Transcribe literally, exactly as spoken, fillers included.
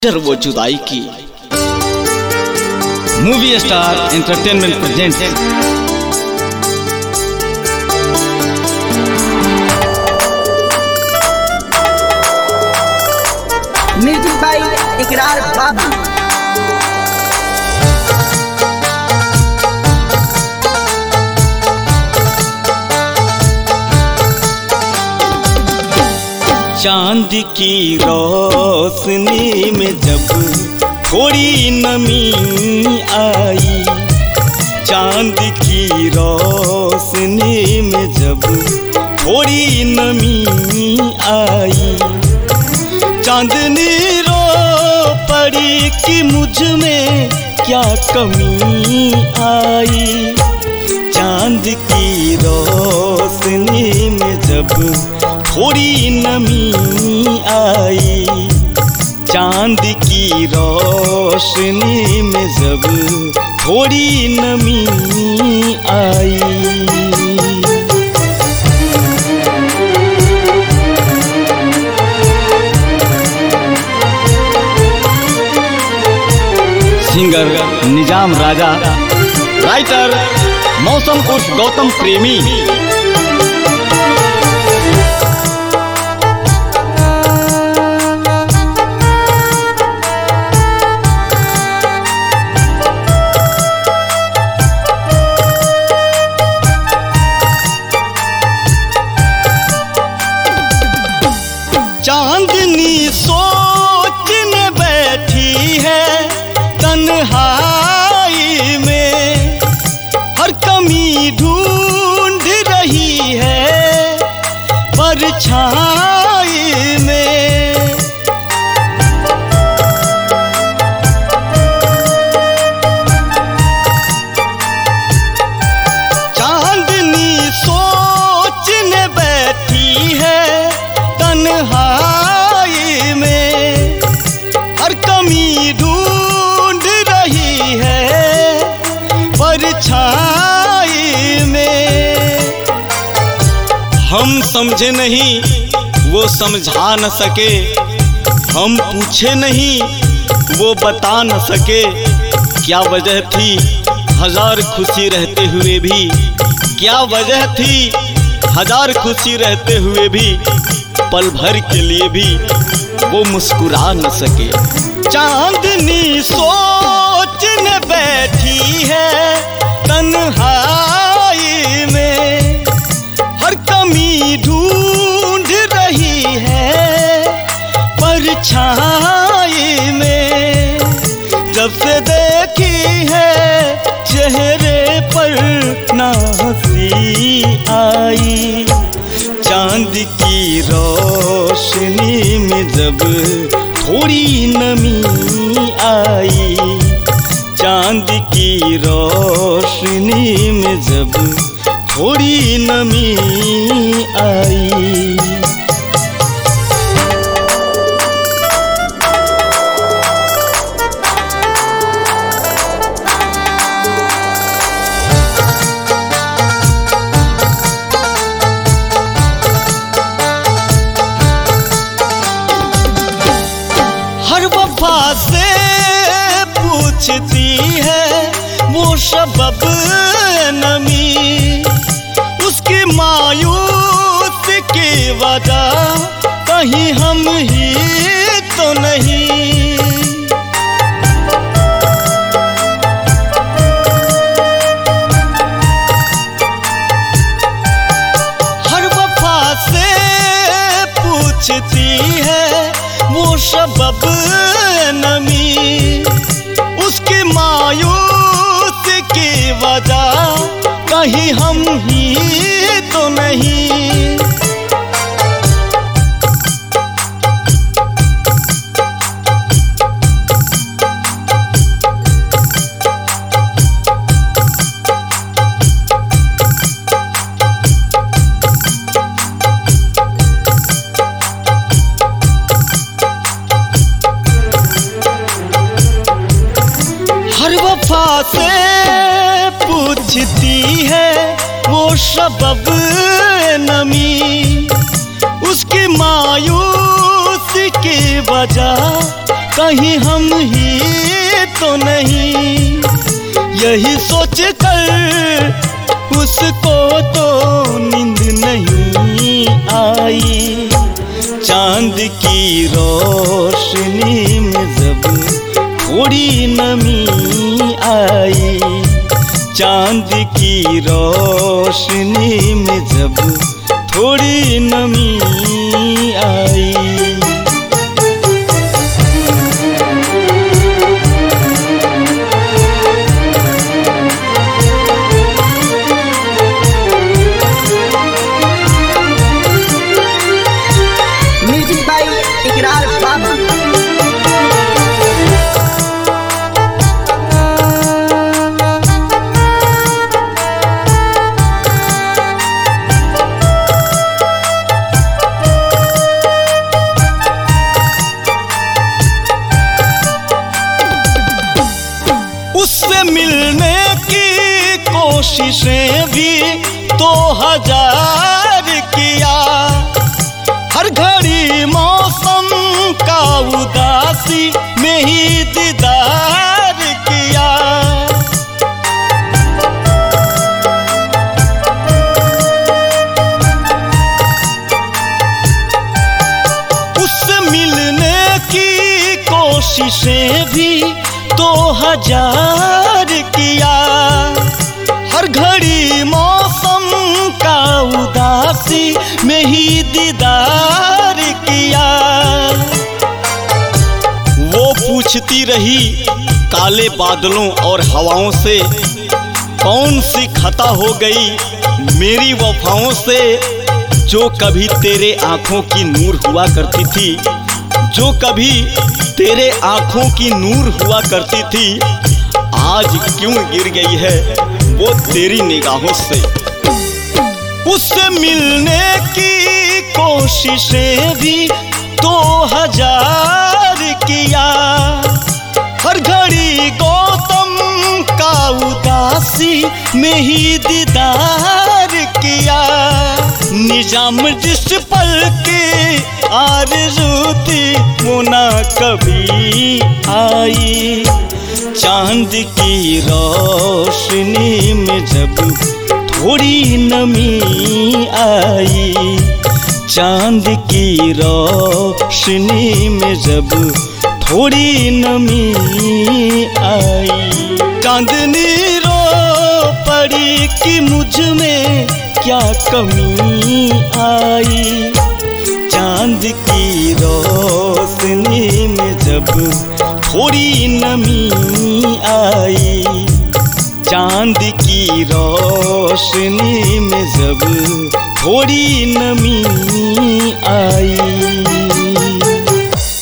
वो जुदाई की। Movie star entertainment present music by Ikrar Babu. चांद की रोशनी में जब थोड़ी नमी आई, चांद की रोशनी में जब थोड़ी नमी आई, चांदनी रो पड़ी कि मुझ में क्या कमी आई। चांद की रोशनी में जब थोड़ी नमी आई, चांद की रोशनी में जब थोड़ी नमी आई। सिंगर निजाम राजा, राइटर मौसम उर्फ गौतम प्रेमी। चांदनी सोचने बैठी है तन्हाई में, हर कमी ढूंढ रही है परछाई में। चांदनी सोचने बैठी है तन्हाई में, हर कमी ढूंढ रही है परछाई में। हम समझे नहीं वो समझा न सके, हम पूछे नहीं वो बता न सके। क्या वजह थी हजार खुशी रहते हुए भी, क्या वजह थी हजार खुशी रहते हुए भी, पल भर के लिए भी वो मुस्कुरा न सके। चांदनी सोचने बैठी है तन्हाई में, हर कमी ढूंढ रही है परछाई में। जब से देखी है चेहरे पर ना हंसी आई, चांद की रोशनी में जब थोड़ी नमी आई, चांद की रोशनी में जब थोड़ी नमी आई। से पूछती है वो शबब नमी, उसकी मायूस की वजह कहीं हम ही तो नहीं। हर वफा से पूछती है वो शबब नमी, उसकी मायूस की वजह कहीं हम ही तो नहीं। हर वफा से पूछती है वो शबब नमी, उसकी मायूस की वजह कहीं हम ही तो नहीं, यही सोच कर उसको तो नींद नहीं आई। चांद की रोशनी में जब थोड़ी नमी आई, चांद की रोशनी में जब थोड़ी नमी आई। म्यूजिक बाय इकरार बाबू। उससे मिलने की कोशिशें भी तो हजार किया, हर घड़ी मौसम का उदासी में ही दीदार किया। उससे मिलने की कोशिशें भी तो हजार किया, हर घड़ी मौसम का उदासी में ही दीदार किया। वो पूछती रही काले बादलों और हवाओं से, कौन सी खता हो गई मेरी वफाओं से, जो कभी तेरे आंखों की नूर हुआ करती थी, जो कभी तेरे आंखों की नूर हुआ करती थी, आज क्यों गिर गई है वो तेरी निगाहों से। उससे मिलने की कोशिशें भी तो हजार किया, हर घड़ी गौतम का उदासी में ही दीदार किया। निजाम जिस पल के आरज़ू थी वो ना कभी आई, चांद की रोशनी में जब थोड़ी नमी आई, चांद की रोशनी में जब थोड़ी नमी आई। चांदनी रो पड़ी कि मुझ में क्या कमी आई, चांद की रोशनी में जब थोड़ी नमी आई, चांद की रोशनी में जब थोड़ी नमी